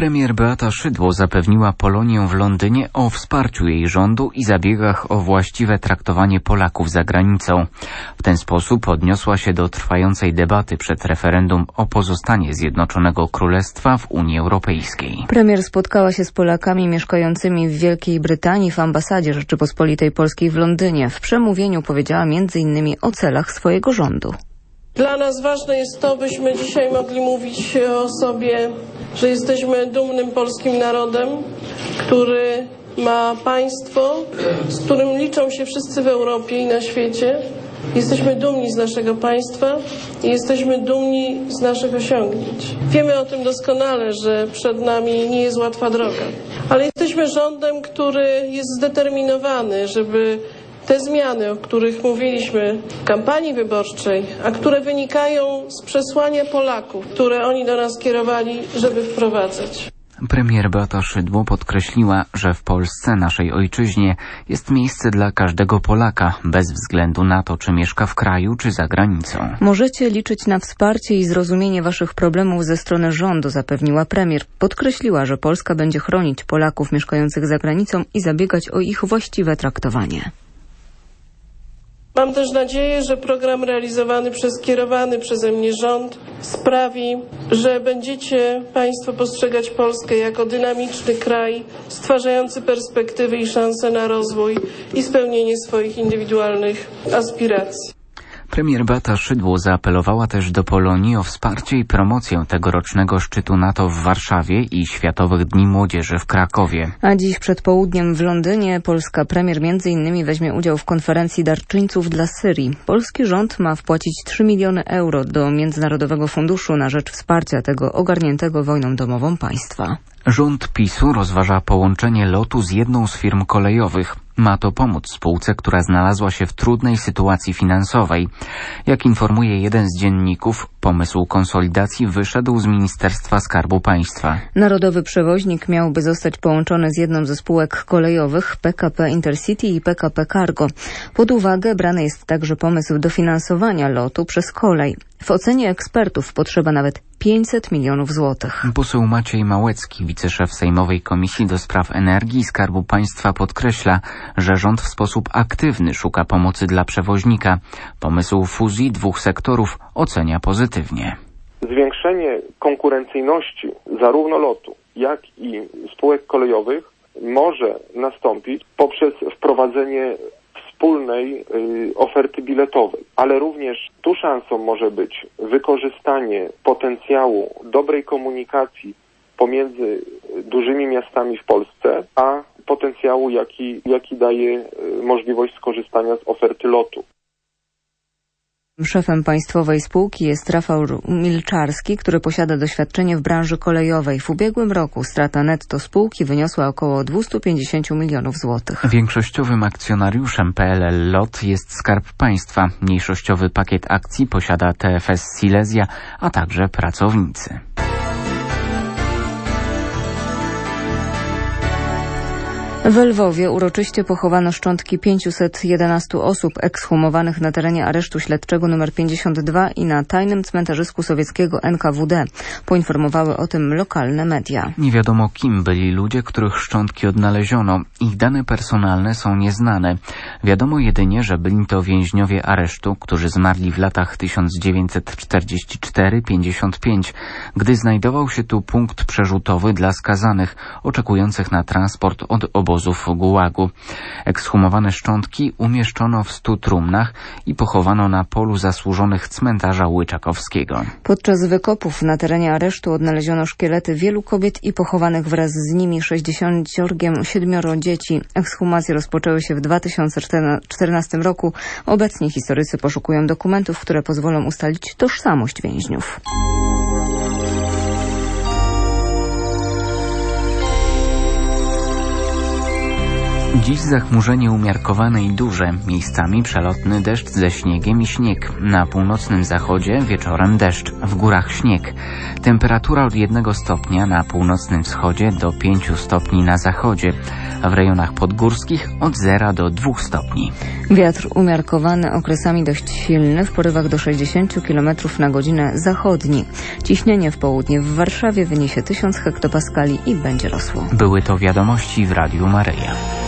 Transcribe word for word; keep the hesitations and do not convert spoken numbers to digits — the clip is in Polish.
Premier Beata Szydło zapewniła Polonię w Londynie o wsparciu jej rządu i zabiegach o właściwe traktowanie Polaków za granicą. W ten sposób odniosła się do trwającej debaty przed referendum o pozostanie Zjednoczonego Królestwa w Unii Europejskiej. Premier spotkała się z Polakami mieszkającymi w Wielkiej Brytanii w ambasadzie Rzeczypospolitej Polskiej w Londynie. W przemówieniu powiedziała między innymi o celach swojego rządu. Dla nas ważne jest to, byśmy dzisiaj mogli mówić o sobie, że jesteśmy dumnym polskim narodem, który ma państwo, z którym liczą się wszyscy w Europie i na świecie. Jesteśmy dumni z naszego państwa i jesteśmy dumni z naszych osiągnięć. Wiemy o tym doskonale, że przed nami nie jest łatwa droga, ale jesteśmy rządem, który jest zdeterminowany, żeby te zmiany, o których mówiliśmy w kampanii wyborczej, a które wynikają z przesłania Polaków, które oni do nas kierowali, żeby wprowadzać. Premier Beata Szydło podkreśliła, że w Polsce, naszej ojczyźnie, jest miejsce dla każdego Polaka, bez względu na to, czy mieszka w kraju, czy za granicą. Możecie liczyć na wsparcie i zrozumienie waszych problemów ze strony rządu, zapewniła premier. Podkreśliła, że Polska będzie chronić Polaków mieszkających za granicą i zabiegać o ich właściwe traktowanie. Mam też nadzieję, że program realizowany przez kierowany przeze mnie rząd sprawi, że będziecie Państwo postrzegać Polskę jako dynamiczny kraj, stwarzający perspektywy i szanse na rozwój i spełnienie swoich indywidualnych aspiracji. Premier Beata Szydło zaapelowała też do Polonii o wsparcie i promocję tegorocznego szczytu NATO w Warszawie i Światowych Dni Młodzieży w Krakowie. A dziś przed południem w Londynie polska premier między innymi weźmie udział w konferencji darczyńców dla Syrii. Polski rząd ma wpłacić trzy miliony euro do Międzynarodowego Funduszu na rzecz wsparcia tego ogarniętego wojną domową państwa. Rząd PiS-u rozważa połączenie lotu z jedną z firm kolejowych. Ma to pomóc spółce, która znalazła się w trudnej sytuacji finansowej. Jak informuje jeden z dzienników, pomysł konsolidacji wyszedł z Ministerstwa Skarbu Państwa. Narodowy przewoźnik miałby zostać połączony z jedną ze spółek kolejowych P K P Intercity i P K P Cargo. Pod uwagę brany jest także pomysł dofinansowania lotu przez kolej. W ocenie ekspertów potrzeba nawet pięćset milionów złotych. Poseł Maciej Małecki, wiceszef Sejmowej Komisji do Spraw Energii i Skarbu Państwa, podkreśla, że rząd w sposób aktywny szuka pomocy dla przewoźnika. Pomysł fuzji dwóch sektorów ocenia pozytywnie. Zwiększenie konkurencyjności zarówno lotu, jak i spółek kolejowych może nastąpić poprzez wprowadzenie wspólnej y, oferty biletowej, ale również tu szansą może być wykorzystanie potencjału dobrej komunikacji pomiędzy dużymi miastami w Polsce, a potencjału, jaki, jaki daje y, możliwość skorzystania z oferty lotu. Szefem państwowej spółki jest Rafał Milczarski, który posiada doświadczenie w branży kolejowej. W ubiegłym roku strata netto spółki wyniosła około dwieście pięćdziesiąt milionów złotych. Większościowym akcjonariuszem P L L LOT jest Skarb Państwa. Mniejszościowy pakiet akcji posiada T F S Silesia, a także pracownicy. W Lwowie uroczyście pochowano szczątki pięciuset jedenastu osób ekshumowanych na terenie aresztu śledczego nr pięćdziesiąt dwa i na tajnym cmentarzysku sowieckiego N K W D. Poinformowały o tym lokalne media. Nie wiadomo, kim byli ludzie, których szczątki odnaleziono. Ich dane personalne są nieznane. Wiadomo jedynie, że byli to więźniowie aresztu, którzy zmarli w latach tysiąc dziewięćset czterdziesty czwarty do pięćdziesiątego piątego, gdy znajdował się tu punkt przerzutowy dla skazanych oczekujących na transport od obozów gułagu. Ekshumowane szczątki umieszczono w stu trumnach i pochowano na polu zasłużonych cmentarza Łyczakowskiego. Podczas wykopów na terenie aresztu odnaleziono szkielety wielu kobiet i pochowanych wraz z nimi sześćdziesięciu siedmioro dzieci. Ekshumacje rozpoczęły się w dwa tysiące czternastym roku. Obecnie historycy poszukują dokumentów, które pozwolą ustalić tożsamość więźniów. Dziś zachmurzenie umiarkowane i duże, miejscami przelotny deszcz ze śniegiem i śnieg. Na północnym zachodzie wieczorem deszcz, w górach śnieg. Temperatura od jednego stopnia na północnym wschodzie do pięciu stopni na zachodzie, a w rejonach podgórskich od zera do dwóch stopni. Wiatr umiarkowany, okresami dość silny, w porywach do sześćdziesięciu kilometrów na godzinę zachodni. Ciśnienie w południe w Warszawie wyniesie tysiąc hektopaskali i będzie rosło. Były to wiadomości w Radiu Maryja.